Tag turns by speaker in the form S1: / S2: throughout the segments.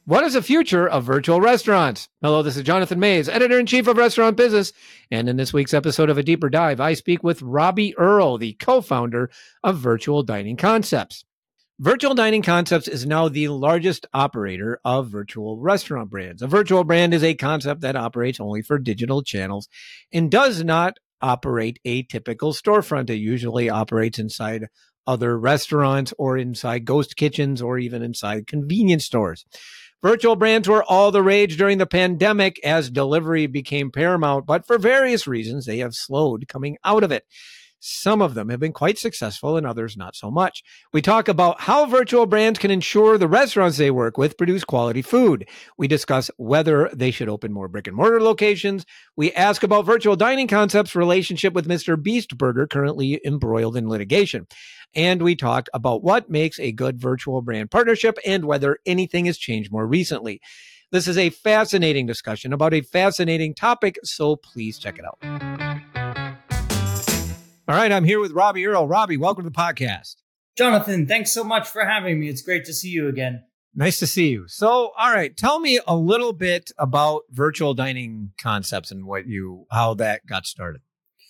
S1: What is the future of virtual restaurants? Hello, this is Jonathan Mays, Editor-in-Chief of Restaurant Business. And in this week's episode of A Deeper Dive, I speak with Robbie Earle, the co-founder of Virtual Dining Concepts. Virtual Dining Concepts is now the largest operator of virtual restaurant brands. A virtual brand is a concept that operates only for digital channels and does not operate a typical storefront. It usually operates inside other restaurants or inside ghost kitchens or even inside convenience stores. Virtual brands were all the rage during the pandemic as delivery became paramount, but for various reasons, they have slowed coming out of it. Some of them have been quite successful and others not so much. We talk about how virtual brands can ensure the restaurants they work with produce quality food. We discuss whether they should open more brick and mortar locations. We ask about Virtual Dining Concepts' relationship with Mr. Beast Burger, currently embroiled in litigation. And we talk about what makes a good virtual brand partnership and whether anything has changed more recently. This is a fascinating discussion about a fascinating topic, so please check it out. All right, I'm here with Robbie Earle. Robbie, welcome to the podcast.
S2: Jonathan, thanks so much for having me. It's great to see you again.
S1: Nice to see you. So, all right, tell me a little bit about Virtual Dining Concepts and how that got started.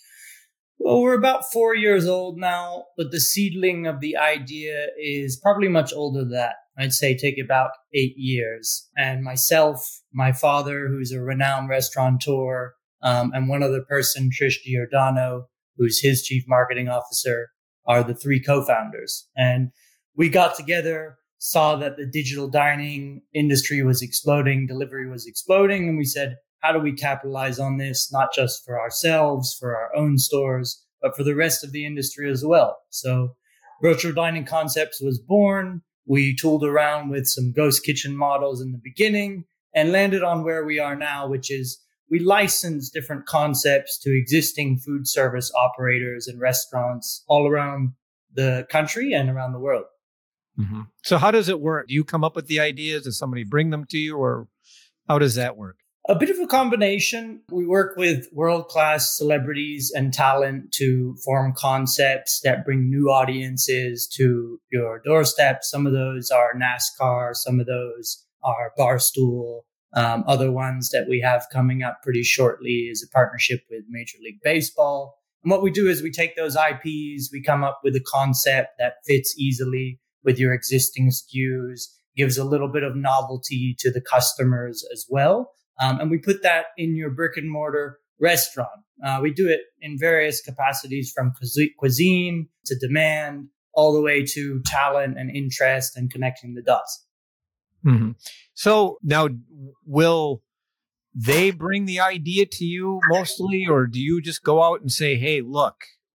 S2: Well, we're about 4 years old now, but the seedling of the idea is probably much older than that. I'd say take about 8 years. And myself, my father, who's a renowned restaurateur, and one other person, Trish Giordano, who's his chief marketing officer, are the three co-founders. And we got together, saw that the digital dining industry was exploding, delivery was exploding, and we said, how do we capitalize on this, not just for ourselves, for our own stores, but for the rest of the industry as well? So Virtual Dining Concepts was born. We tooled around with some ghost kitchen models in the beginning and landed on where we are now, which is we license different concepts to existing food service operators and restaurants all around the country and around the world.
S1: Mm-hmm. So how does it work? Do you come up with the ideas? Does somebody bring them to you, or how does that work?
S2: A bit of a combination. We work with world-class celebrities and talent to form concepts that bring new audiences to your doorstep. Some of those are NASCAR. Some of those are Barstool. Other ones that we have coming up pretty shortly is a partnership with Major League Baseball. And what we do is we take those IPs, we come up with a concept that fits easily with your existing SKUs, gives a little bit of novelty to the customers as well. And we put that in your brick and mortar restaurant. We do it in various capacities, from cuisine to demand, all the way to talent and interest and connecting the dots.
S1: Mm-hmm. So now, will they bring the idea to you mostly, or do you just go out and say, hey, look,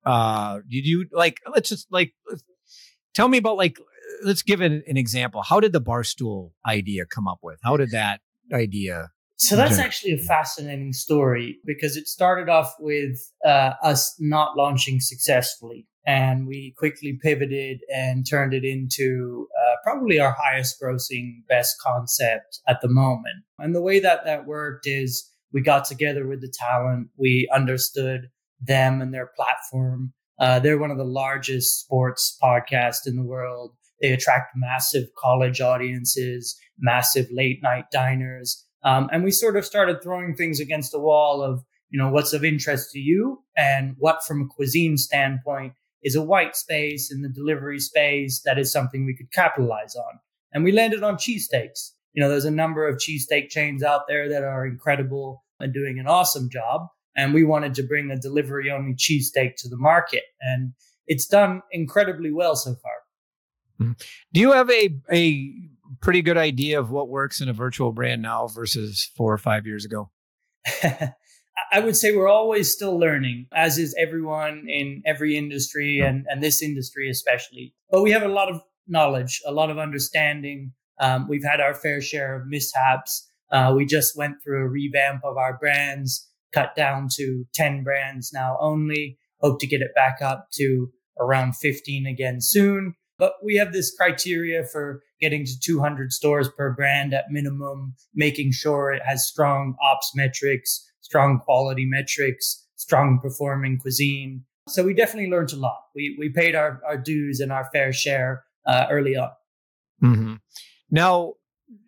S1: tell me about, let's give an example. How did the Barstool idea come up with? How did that idea?
S2: So that's actually a fascinating story, because it started off with us not launching successfully. And we quickly pivoted and turned it into probably our highest grossing, best concept at the moment. And the way that worked is we got together with the talent. We understood them and their platform. They're one of the largest sports podcasts in the world. They attract massive college audiences, massive late night diners. And we sort of started throwing things against the wall of, what's of interest to you and what from a cuisine standpoint is a white space in the delivery space that is something we could capitalize on. And we landed on cheesesteaks. There's a number of cheesesteak chains out there that are incredible and doing an awesome job. And we wanted to bring a delivery only cheesesteak to the market. And it's done incredibly well so far.
S1: Mm-hmm. Do you have a pretty good idea of what works in a virtual brand now versus 4 or 5 years ago?
S2: I would say we're always still learning, as is everyone in every industry and this industry especially. But we have a lot of knowledge, a lot of understanding. We've had our fair share of mishaps. We just went through a revamp of our brands, cut down to 10 brands now only. Hope to get it back up to around 15 again soon. But we have this criteria for getting to 200 stores per brand at minimum, making sure it has strong ops metrics, strong quality metrics, strong performing cuisine. So we definitely learned a lot. We paid our dues and our fair share early on.
S1: Mm-hmm. Now,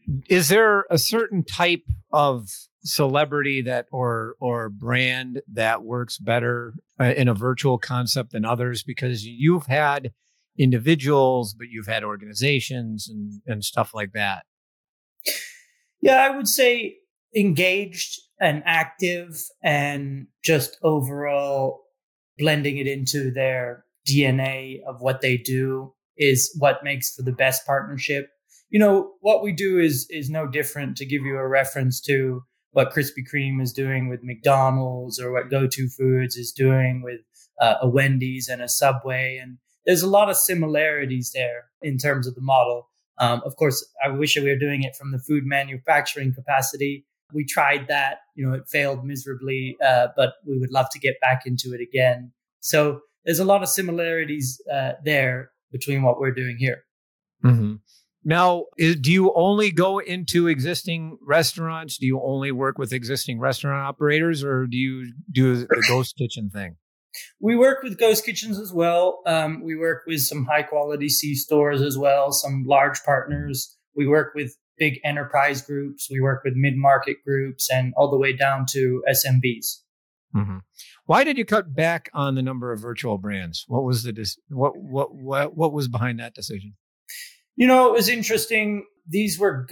S1: Is there a certain type of celebrity that or brand that works better in a virtual concept than others? Because you've had individuals, but you've had organizations and stuff like that.
S2: Yeah, I would say engaged and active and just overall blending it into their DNA of what they do is what makes for the best partnership. What we do is no different. To give you a reference to what Krispy Kreme is doing with McDonald's, or what GoTo Foods is doing with a Wendy's and a Subway. And there's a lot of similarities there in terms of the model. Of course, I wish we were doing it from the food manufacturing capacity. We tried that, it failed miserably, but we would love to get back into it again. So there's a lot of similarities there between what we're doing here.
S1: Mm-hmm. Now, do you only go into existing restaurants? Do you only work with existing restaurant operators, or do you do the ghost kitchen thing?
S2: We work with ghost kitchens as well. We work with some high quality C-stores as well, some large partners. We work with big enterprise groups. We work with mid-market groups and all the way down to SMBs.
S1: Mm-hmm. Why did you cut back on the number of virtual brands? What was what was behind that decision?
S2: It was interesting. These were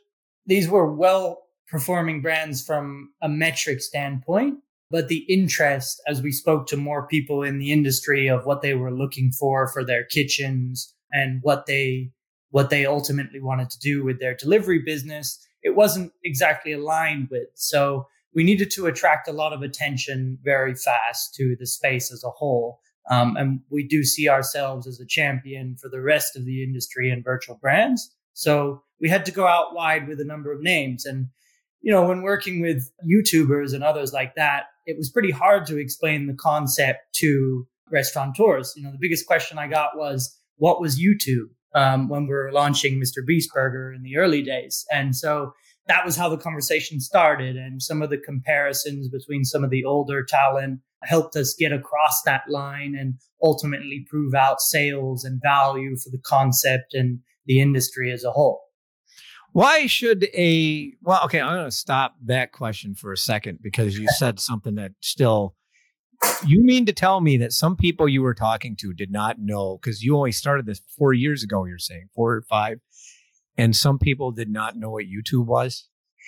S2: well performing brands from a metric standpoint, but the interest, as we spoke to more people in the industry, of what they were looking for their kitchens and what they ultimately wanted to do with their delivery business, it wasn't exactly aligned with. So we needed to attract a lot of attention very fast to the space as a whole. And we do see ourselves as a champion for the rest of the industry and virtual brands. So we had to go out wide with a number of names. And, when working with YouTubers and others like that, it was pretty hard to explain the concept to restaurateurs. The biggest question I got was, what was YouTube? When we were launching Mr. Beast Burger in the early days. And so that was how the conversation started. And some of the comparisons between some of the older talent helped us get across that line and ultimately prove out sales and value for the concept and the industry as a whole.
S1: Why should I'm going to stop that question for a second, because you said something that still, you mean to tell me that some people you were talking to did not know, because you only started this 4 years ago, you're saying 4 or 5, and some people did not know what YouTube was?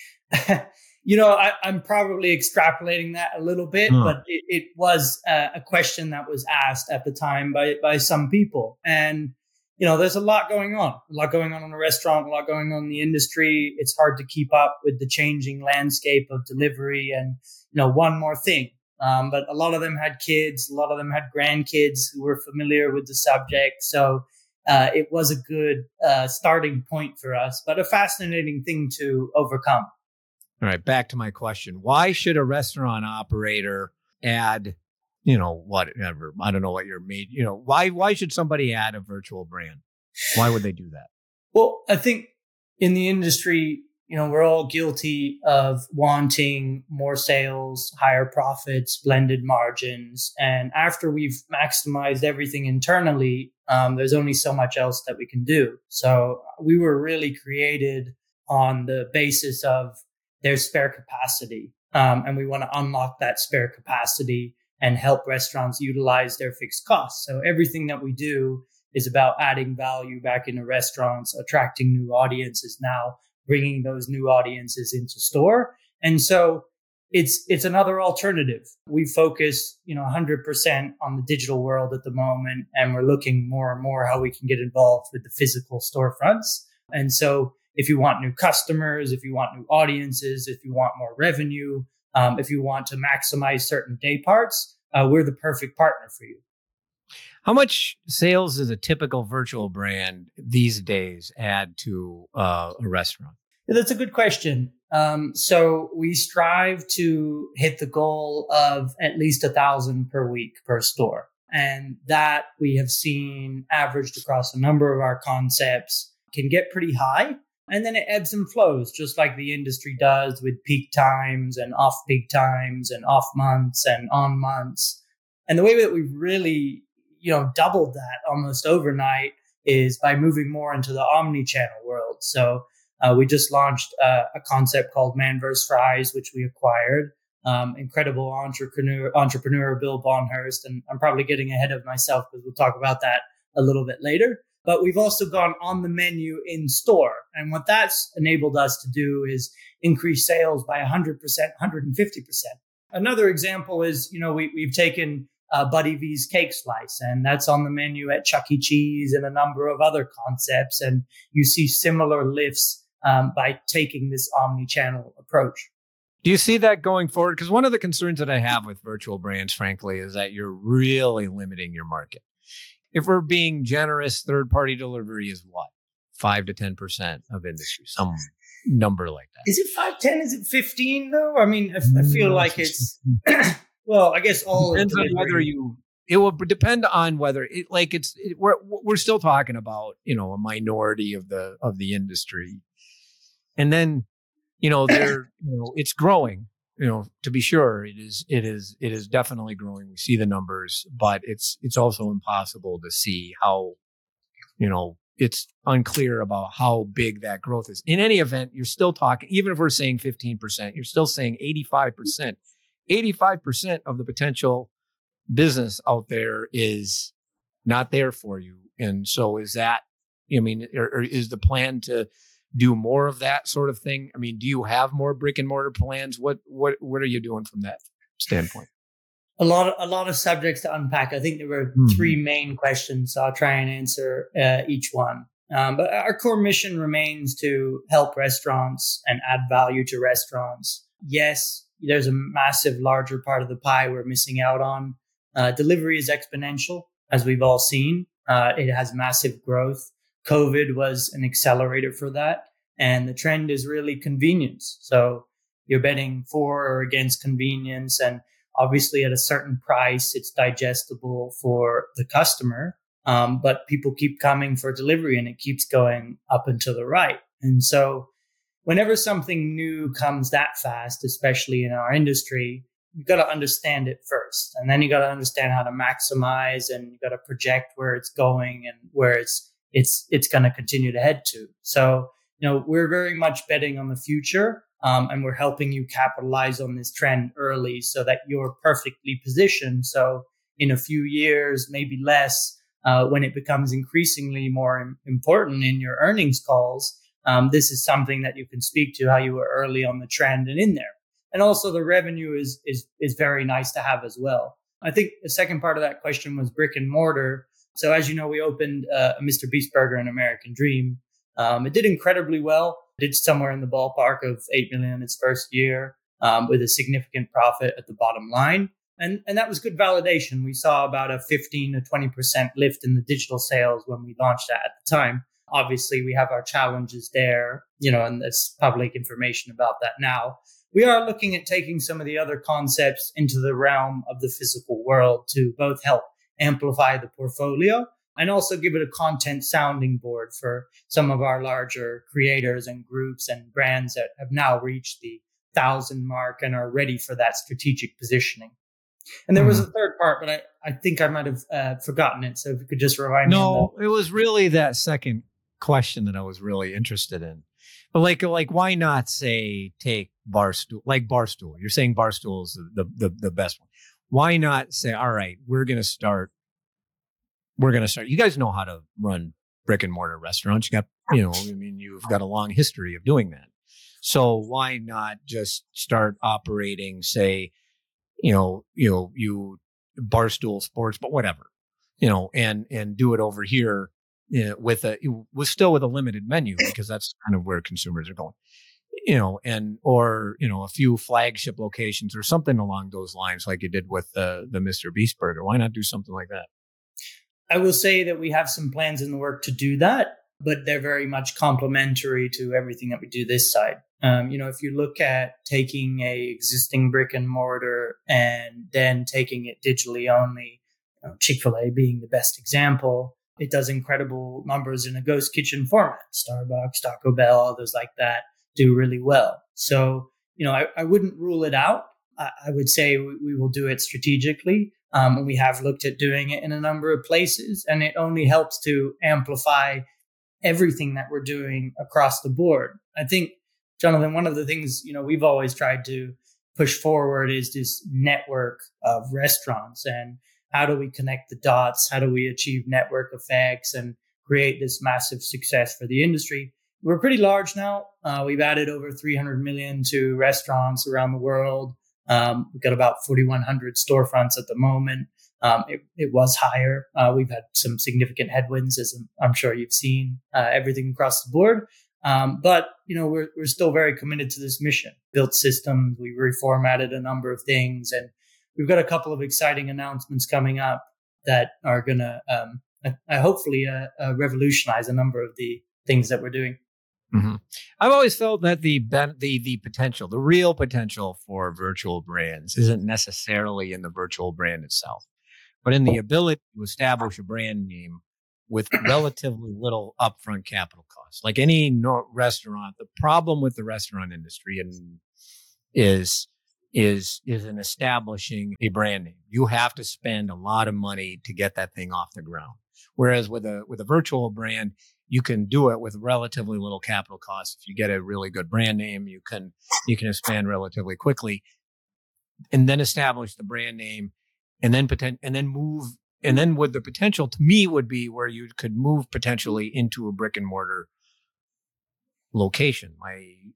S2: I'm probably extrapolating that a little bit, but it was a question that was asked at the time by some people. And, there's a lot going on in a restaurant, a lot going on in the industry. It's hard to keep up with the changing landscape of delivery and, one more thing. But a lot of them had kids, a lot of them had grandkids who were familiar with the subject. So it was a good starting point for us, but a fascinating thing to overcome.
S1: All right, back to my question. Why should a restaurant operator add, whatever, I don't know what you're made, why should somebody add a virtual brand? Why would they do that?
S2: Well, I think in the industry, we're all guilty of wanting more sales, higher profits, blended margins. And after we've maximized everything internally, there's only so much else that we can do. So we were really created on the basis of there's spare capacity. And we want to unlock that spare capacity and help restaurants utilize their fixed costs. So everything that we do is about adding value back into restaurants, attracting new audiences now, bringing those new audiences into store. And so it's another alternative. We focus, 100% on the digital world at the moment, and we're looking more and more how we can get involved with the physical storefronts. And so if you want new customers, if you want new audiences, if you want more revenue, if you want to maximize certain day parts, we're the perfect partner for you.
S1: How much sales does a typical virtual brand these days add to a restaurant?
S2: That's a good question. So we strive to hit the goal of at least 1,000 per week per store. And that we have seen averaged across a number of our concepts can get pretty high. And then it ebbs and flows, just like the industry does, with peak times and off peak times and off months and on months. And the way that we've really, doubled that almost overnight is by moving more into the omni-channel world. So We just launched a concept called Man vs. Fries, which we acquired. Incredible entrepreneur Bill Bonhurst, and I'm probably getting ahead of myself because we'll talk about that a little bit later. But we've also gone on the menu in store. And what that's enabled us to do is increase sales by 100%, 150%. Another example is, we've taken Buddy V's Cake Slice, and that's on the menu at Chuck E. Cheese and a number of other concepts. And you see similar lifts by taking this omni-channel approach.
S1: Do you see that going forward? Because one of the concerns that I have with virtual brands, frankly, is that you're really limiting your market. If we're being generous, third-party delivery is what? 5 to 10% of industry, some number like that.
S2: Is it 5, 10? Is it 15 though? I mean, I feel like it's, well, I guess all
S1: depends on whether it will depend on whether we're still talking about, a minority of the industry. And then, it's growing. To be sure, it is definitely growing. We see the numbers, but it's also impossible to see how, it's unclear about how big that growth is. In any event, you're still talking, even if we're saying 15%, you're still saying 85%. 85% of the potential business out there is not there for you. And so is that, or is the plan to do more of that sort of thing? I mean, do you have more brick and mortar plans? What are you doing from that standpoint?
S2: A lot of subjects to unpack. I think there were three main questions, so I'll try and answer each one. But our core mission remains to help restaurants and add value to restaurants. Yes, there's a massive larger part of the pie we're missing out on. Delivery is exponential, as we've all seen. It has massive growth. COVID was an accelerator for that. And the trend is really convenience. So you're betting for or against convenience. And obviously at a certain price, it's digestible for the customer. But people keep coming for delivery and it keeps going up and to the right. And so whenever something new comes that fast, especially in our industry, you've got to understand it first. And then you got to understand how to maximize, and you got to project where it's going and where it's going to continue to head to. So, we're very much betting on the future, and we're helping you capitalize on this trend early so that you're perfectly positioned. So in a few years, maybe less, when it becomes increasingly more important in your earnings calls, this is something that you can speak to, how you were early on the trend and in there. And also the revenue is very nice to have as well. I think the second part of that question was brick and mortar. So as you know, we opened a Mr. Beast Burger and American Dream. It did incredibly well. It did somewhere in the ballpark of $8 million its first year, with a significant profit at the bottom line. And that was good validation. We saw about a 15 to 20% lift in the digital sales when we launched that at the time. Obviously, we have our challenges there, and there's public information about that now. We are looking at taking some of the other concepts into the realm of the physical world to both help amplify the portfolio and also give it a content sounding board for some of our larger creators and groups and brands that have now reached the 1,000 mark and are ready for that strategic positioning. And there was a third part, but I think I might have forgotten it. So if you could just remind me.
S1: No, it was really that second question that I was really interested in. But like, why not take Barstool? Like Barstool, you're saying Barstool is the best one. Why not say, all right, we're going to start. You guys know how to run brick and mortar restaurants. You got, you've got a long history of doing that. So why not just start operating, say, you Barstool Sports, but whatever, and do it over here, with a limited menu, because that's kind of where consumers are going, or a few flagship locations or something along those lines, like you did with the Mr. Beast Burger. Why not do something like that?
S2: I will say that we have some plans in the work to do that, but they're very much complementary to everything that we do this side. If you look at taking a existing brick and mortar and then taking it digitally only, Chick-fil-A being the best example, it does incredible numbers in a ghost kitchen format. Starbucks, Taco Bell, others like that do really well. So, I wouldn't rule it out. I would say we will do it strategically. We have looked at doing it in a number of places, and it only helps to amplify everything that we're doing across the board. I think, Jonathan, one of the things, we've always tried to push forward is this network of restaurants, and how do we connect the dots? How do we achieve network effects and create this massive success for the industry? We're pretty large now. We've added over 300 million to restaurants around the world. We've got about 4,100 storefronts at the moment. It was higher. We've had some significant headwinds, as I'm sure you've seen, everything across the board. But we're still very committed to this mission. Built systems, we reformatted a number of things, and we've got a couple of exciting announcements coming up that are going to hopefully revolutionize a number of the things that we're doing.
S1: Mm-hmm. I've always felt that the potential, the real potential for virtual brands isn't necessarily in the virtual brand itself, but in the ability to establish a brand name with relatively little upfront capital costs. Like any restaurant, the problem with the restaurant industry is in establishing a brand name. You have to spend a lot of money to get that thing off the ground. Whereas with a virtual brand, you can do it with relatively little capital costs. If you get a really good brand name, you can expand relatively quickly, and then establish the brand name, and then move. And then with the potential, to me, would be where you could move potentially into a brick and mortar location.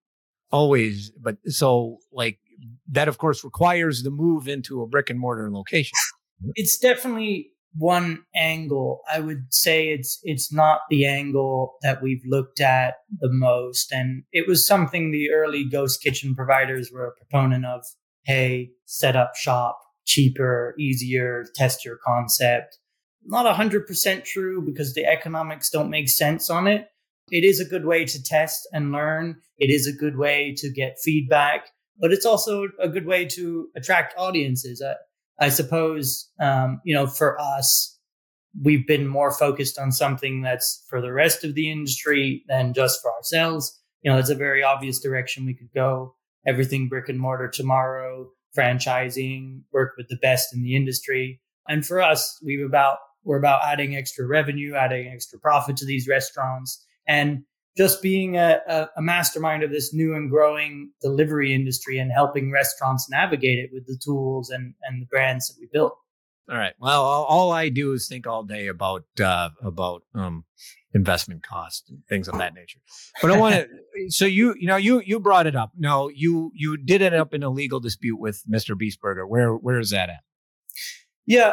S1: So that, of course, requires the move into a brick and mortar location.
S2: It's definitely one angle. I would say it's not the angle that we've looked at the most. And it was something the early ghost kitchen providers were a proponent of. Hey, set up shop, cheaper, easier, test your concept. Not 100% true, because the economics don't make sense on it. It is a good way to test and learn. It is a good way to get feedback, but it's also a good way to attract audiences. I suppose, for us, we've been more focused on something that's for the rest of the industry than just for ourselves. It's a very obvious direction we could go. Everything brick and mortar tomorrow, franchising, work with the best in the industry. And for us, we're about adding extra revenue, adding extra profit to these restaurants, and just being a mastermind of this new and growing delivery industry and helping restaurants navigate it with the tools and the brands that we built.
S1: All right. Well, all I do is think all day about investment costs and things of that nature. But I want to. So you brought it up. No, you did end up in a legal dispute with Mr. Beastburger. Where is that at?
S2: Yeah.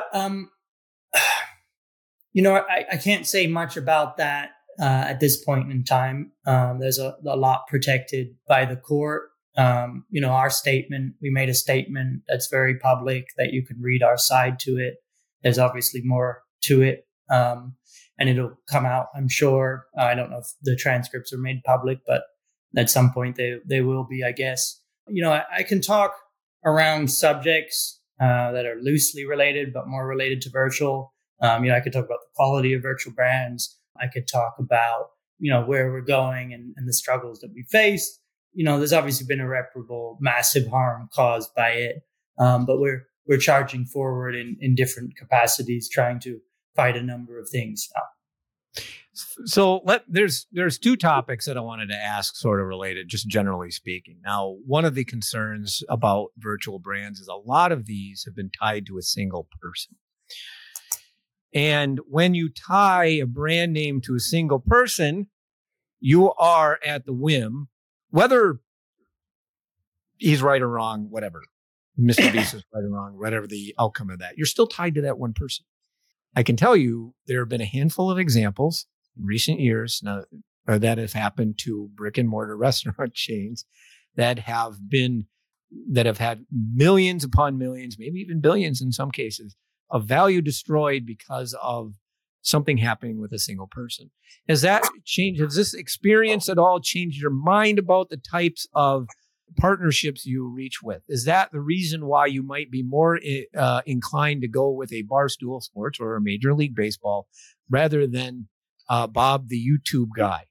S2: I can't say much about that at this point in time. There's a lot protected by the court. Our statement, we made a statement that's very public that you can read our side to it. There's obviously more to it. And it'll come out, I'm sure. I don't know if the transcripts are made public, but at some point they will be, I guess. I can talk around subjects that are loosely related, but more related to virtual. I could talk about the quality of virtual brands. I could talk about, where we're going and the struggles that we faced. There's obviously been irreparable, massive harm caused by it. But we're charging forward in different capacities, trying to fight a number of things now.
S1: So there's two topics that I wanted to ask, sort of related, just generally speaking. Now, one of the concerns about virtual brands is a lot of these have been tied to a single person. And when you tie a brand name to a single person, you are at the whim, whether he's right or wrong, whatever, Mr. Beast is right or wrong, whatever the outcome of that, you're still tied to that one person. I can tell you there have been a handful of examples in recent years now that have happened to brick and mortar restaurant chains that have had millions upon millions, maybe even billions in some cases, of value destroyed because of something happening with a single person. Has that changed? Has this experience at all changed your mind about the types of partnerships you reach with? Is that the reason why you might be more inclined to go with a Barstool Sports or a Major League Baseball rather than Bob the YouTube guy?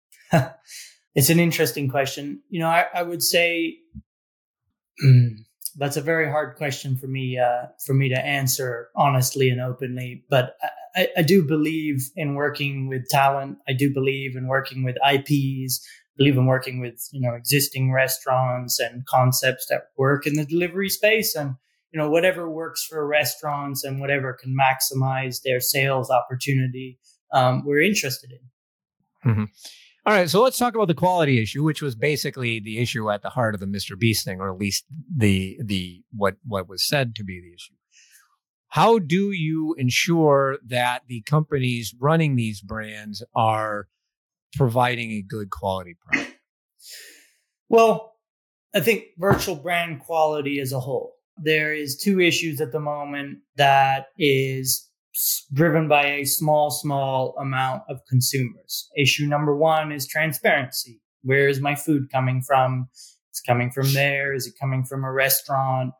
S2: It's an interesting question. I would say That's a very hard question for me to answer honestly and openly. But I do believe in working with talent. I do believe in working with IPs. Believe in working with existing restaurants and concepts that work in the delivery space, and whatever works for restaurants and whatever can maximize their sales opportunity, we're interested in.
S1: Mm-hmm. All right, so let's talk about the quality issue, which was basically the issue at the heart of the Mr. Beast thing, or at least the what was said to be the issue. How do you ensure that the companies running these brands are providing a good quality product?
S2: Well, I think virtual brand quality as a whole. There is two issues at the moment that is driven by a small amount of consumers. Issue number one is transparency. Where is my food coming from? It's coming from there. Is it coming from a restaurant?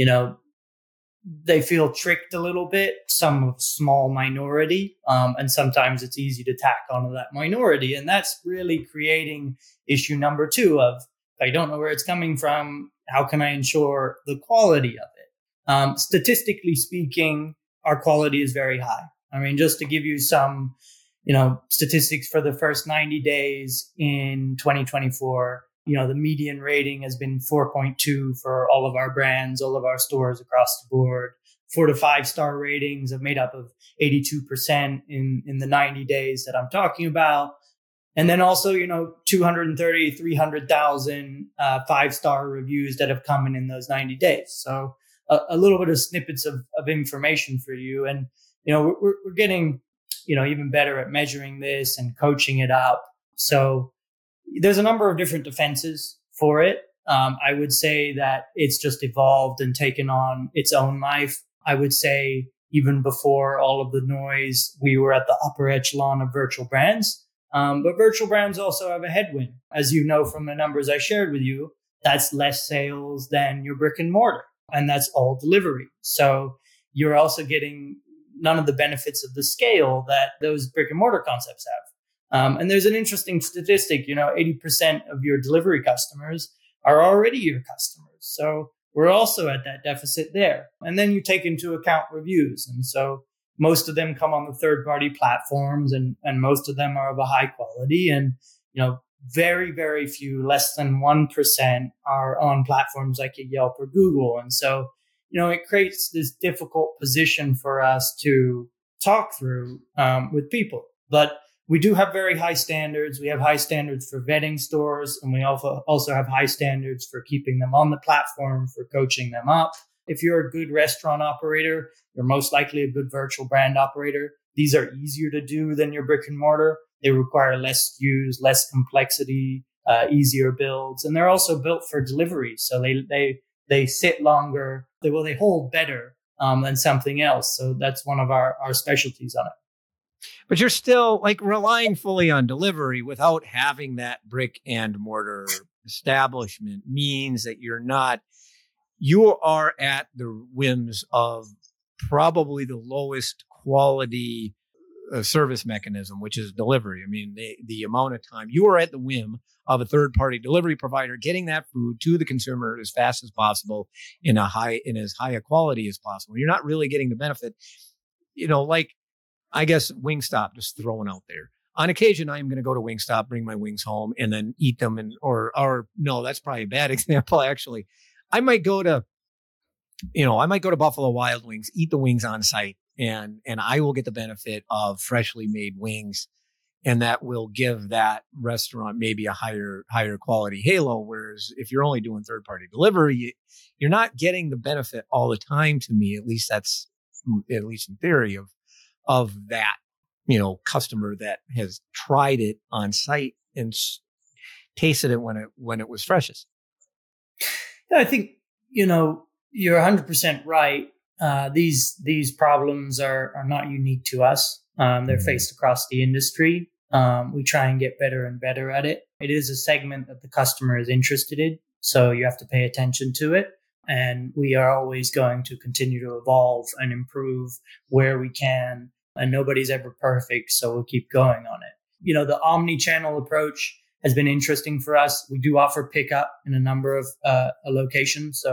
S2: They feel tricked a little bit, some small minority, and sometimes it's easy to tack onto that minority. And that's really creating issue number two of, if I don't know where it's coming from, how can I ensure the quality of it? Statistically speaking, our quality is very high. I mean, just to give you some, statistics for the first 90 days in 2024, the median rating has been 4.2 for all of our brands, all of our stores across the board. 4 to 5 star ratings have made up of 82% in the 90 days that I'm talking about. And then also, 230, 300,000 5-star reviews that have come in those 90 days. So a little bit of snippets of information for you. And, we're getting, even better at measuring this and coaching it up. So there's a number of different defenses for it. I would say that it's just evolved and taken on its own life. I would say even before all of the noise, we were at the upper echelon of virtual brands. But virtual brands also have a headwind. As you know from the numbers I shared with you, that's less sales than your brick and mortar. And that's all delivery. So you're also getting none of the benefits of the scale that those brick and mortar concepts have. And there's an interesting statistic, 80% of your delivery customers are already your customers. So we're also at that deficit there. And then you take into account reviews. And so most of them come on the third-party platforms, and most of them are of a high quality. And, very, very few, less than 1% are on platforms like Yelp or Google. And so, it creates this difficult position for us to talk through with people. But we do have very high standards. We have high standards for vetting stores, and we also have high standards for keeping them on the platform, for coaching them up. If you're a good restaurant operator, you're most likely a good virtual brand operator. These are easier to do than your brick and mortar. They require less SKUs, less complexity, easier builds, and they're also built for delivery. So they sit longer. They hold better than something else. So that's one of our specialties on it.
S1: But you're still relying fully on delivery without having that brick and mortar establishment means that you are at the whims of probably the lowest quality service mechanism, which is delivery. I mean, the amount of time you are at the whim of a third-party delivery provider getting that food to the consumer as fast as possible in as high a quality as possible. You're not really getting the benefit, I guess Wingstop, just throwing out there. On occasion, I'm going to go to Wingstop, bring my wings home, and then eat them. Or no, that's probably a bad example. Actually, I might go to Buffalo Wild Wings, eat the wings on site, and I will get the benefit of freshly made wings, and that will give that restaurant maybe a higher quality halo. Whereas if you're only doing third party delivery, you're not getting the benefit all the time. To me, at least in theory of that, customer that has tried it on site and tasted it when it was freshest.
S2: Yeah, I think, you're 100% right. These problems are not unique to us. They're faced across the industry. We try and get better and better at it. It is a segment that the customer is interested in, so you have to pay attention to it. And we are always going to continue to evolve and improve where we can. And nobody's ever perfect, so we'll keep going on it. The omni-channel approach has been interesting for us. We do offer pickup in a number of locations. So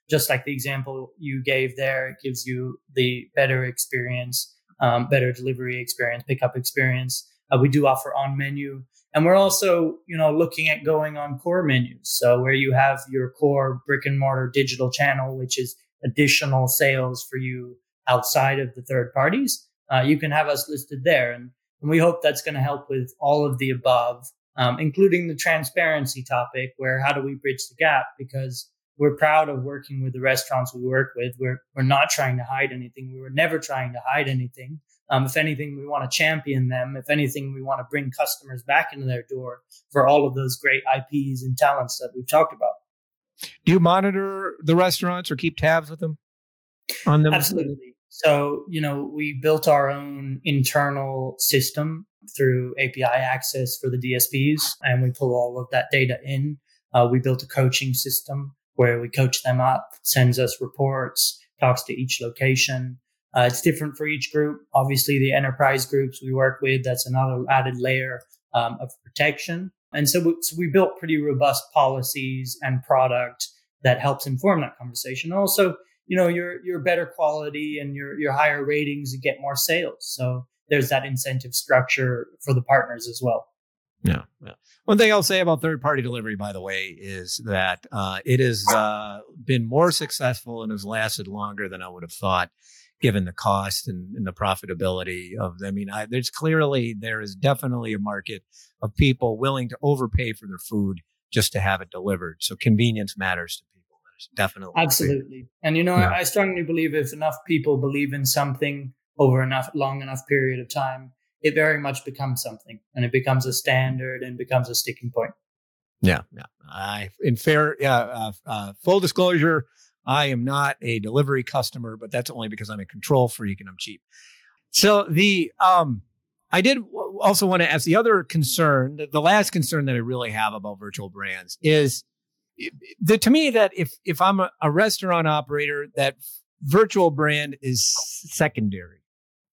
S2: just like the example you gave there, it gives you the better experience, better delivery experience, pickup experience. We do offer on menu, and we're also, looking at going on core menus. So where you have your core brick and mortar digital channel, which is additional sales for you outside of the third parties, you can have us listed there. And we hope that's going to help with all of the above, including the transparency topic, where how do we bridge the gap? Because we're proud of working with the restaurants we work with. We're not trying to hide anything. We were never trying to hide anything. If anything, we want to champion them. If anything, we want to bring customers back into their door for all of those great IPs and talents that we've talked about.
S1: Do you monitor the restaurants or keep tabs with them on them?
S2: Absolutely. So, we built our own internal system through API access for the DSPs, and we pull all of that data in. We built a coaching system where we coach them up, sends us reports, talks to each location. It's different for each group. Obviously, the enterprise groups we work with, that's another added layer of protection. And so we built pretty robust policies and product that helps inform that conversation. Also, your better quality and your higher ratings, you get more sales. So there's that incentive structure for the partners as well.
S1: Yeah. One thing I'll say about third-party delivery, by the way, is that it has been more successful and has lasted longer than I would have thought, given the cost and the profitability of them. There is definitely a market of people willing to overpay for their food just to have it delivered. So convenience matters to people. There's definitely.
S2: Absolutely. And, I strongly believe if enough people believe in something over long enough period of time, it very much becomes something, and it becomes a standard and becomes a sticking point.
S1: Yeah. Full disclosure, I am not a delivery customer, but that's only because I'm a control freak and I'm cheap. So I did also want to ask the other concern, the last concern that I really have about virtual brands is to me that if I'm a restaurant operator, that virtual brand is secondary.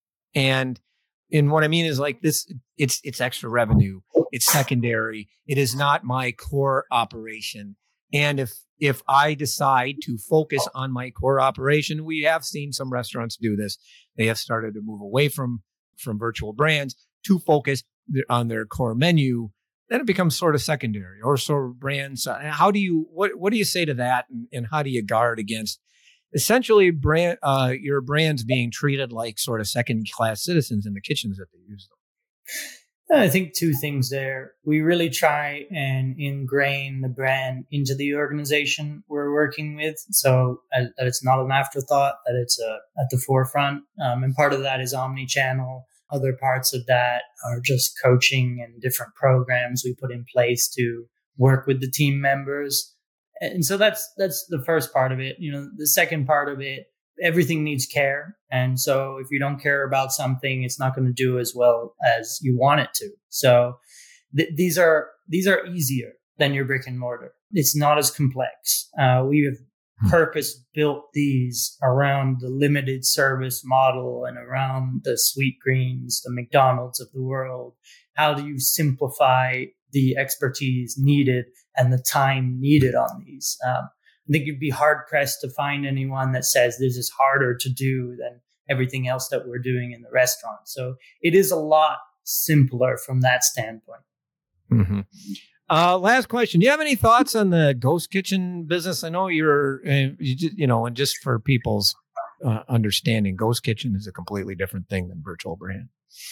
S1: And what I mean is like this, it's extra revenue. It's secondary. It is not my core operation. And if I decide to focus on my core operation, we have seen some restaurants do this. They have started to move away from virtual brands to focus on their core menu. Then it becomes sort of secondary or sort of brands. What do you say to that? And how do you guard against essentially your brands being treated like sort of second-class citizens in the kitchens that they use them?
S2: I think two things there. We really try and ingrain the brand into the organization we're working with, so that it's not an afterthought, that it's at the forefront. And part of that is omni-channel. Other parts of that are just coaching and different programs we put in place to work with the team members. And so that's the first part of it. The second part of it, everything needs care. And so if you don't care about something, it's not going to do as well as you want it to. So these are easier than your brick and mortar. It's not as complex. We have purpose built these around the limited service model and around the Sweetgreens, the McDonald's of the world. How do you simplify the expertise needed and the time needed on these? I think you'd be hard pressed to find anyone that says this is harder to do than everything else that we're doing in the restaurant. So it is a lot simpler from that standpoint.
S1: Mm-hmm. Last question. Do you have any thoughts on the ghost kitchen business? I know and just for people's understanding, ghost kitchen is a completely different thing than virtual brand.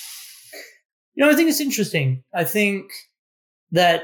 S2: I think it's interesting. I think that,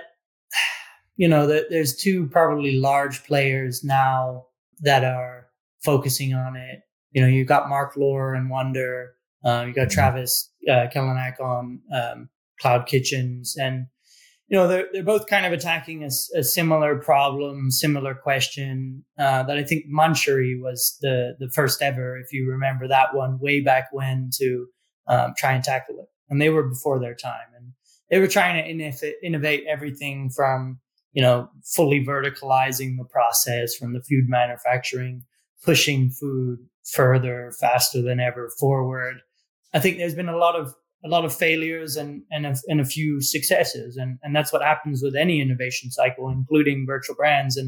S2: that there's two probably large players now that are focusing on it. You've got Mark Lohr and Wonder. You got Travis Kalanick on Cloud Kitchens, and they're both kind of attacking a similar problem, similar question. That I think Munchery was the first ever, if you remember that one, way back when, to try and tackle it, and they were before their time, and they were trying to innovate everything from fully verticalizing the process from the food manufacturing, pushing food further, faster than ever forward. I think there's been a lot of failures and a few successes. And that's what happens with any innovation cycle, including virtual brands. And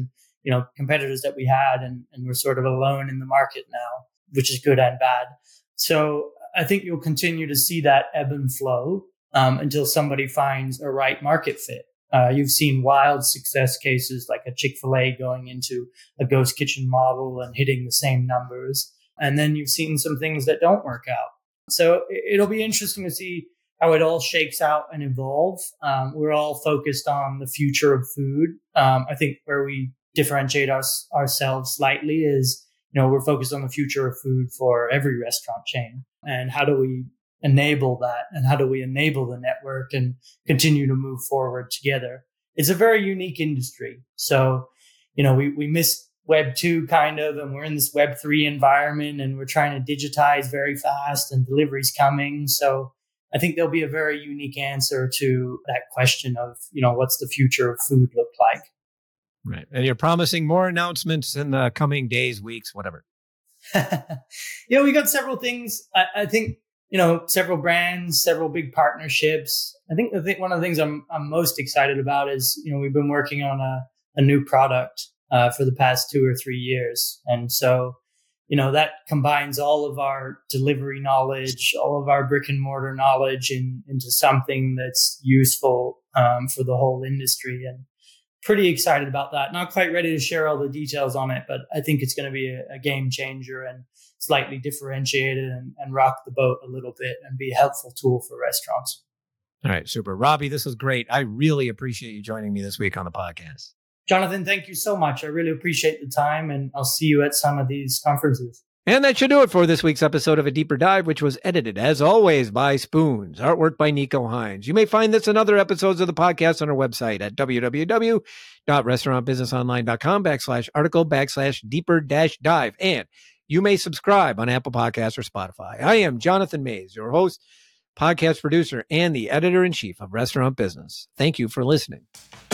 S2: competitors that we had, and we're sort of alone in the market now, which is good and bad. So I think you'll continue to see that ebb and flow until somebody finds a right market fit. You've seen wild success cases like a Chick-fil-A going into a ghost kitchen model and hitting the same numbers. And then you've seen some things that don't work out. So it'll be interesting to see how it all shakes out and evolve. We're all focused on the future of food. I think where we differentiate ourselves slightly is, we're focused on the future of food for every restaurant chain. And how do we enable that? And how do we enable the network and continue to move forward together? It's a very unique industry. So, we missed Web 2 kind of, and we're in this Web 3 environment, and we're trying to digitize very fast, and delivery's coming. So I think there'll be a very unique answer to that question of, what's the future of food look like?
S1: Right. And you're promising more announcements in the coming days, weeks, whatever.
S2: We got several things. I think, several brands, several big partnerships. I think one of the things I'm most excited about is, we've been working on a new product for the past 2 or 3 years. And so, that combines all of our delivery knowledge, all of our brick and mortar knowledge into something that's useful for the whole industry. And pretty excited about that. Not quite ready to share all the details on it, but I think it's going to be a game changer and slightly differentiated and rock the boat a little bit and be a helpful tool for restaurants.
S1: All right, super. Robbie, this was great. I really appreciate you joining me this week on the podcast.
S2: Jonathan, thank you so much. I really appreciate the time, and I'll see you at some of these conferences.
S1: And that should do it for this week's episode of A Deeper Dive, which was edited, as always, by Spoons. Artwork by Nico Hines. You may find this and other episodes of the podcast on our website at www.restaurantbusinessonline.com/article/deeper-dive. And you may subscribe on Apple Podcasts or Spotify. I am Jonathan Mays, your host, podcast producer, and the editor-in-chief of Restaurant Business. Thank you for listening.